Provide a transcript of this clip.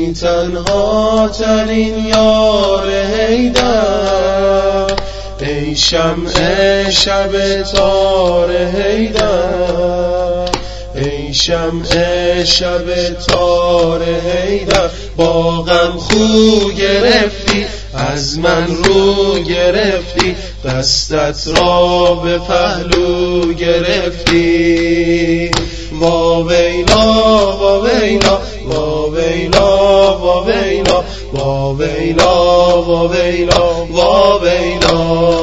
ای تنها ترین یار حیدر، ای شمع شب تار حیدر، ای شمع شب تار حیدر. با غم خو گرفتی از من رو گرفتی، دستت را به پهلو گرفتی. وا ویلا وا ویلا وا ویلا وا ویلا وا ویلا وا ویلا وا ویلا.